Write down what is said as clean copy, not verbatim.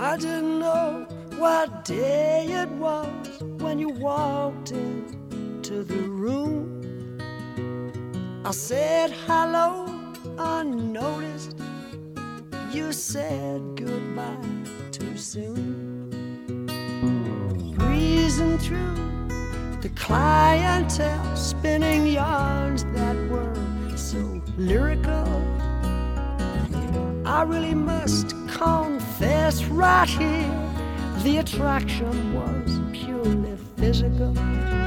I didn't know what day it was when you walked into the room. I said hello unnoticed. You said goodbye too soon. Breezing through the clientele, spinning yarns that were so lyrical. I really must confess right here, the attraction was purely physical.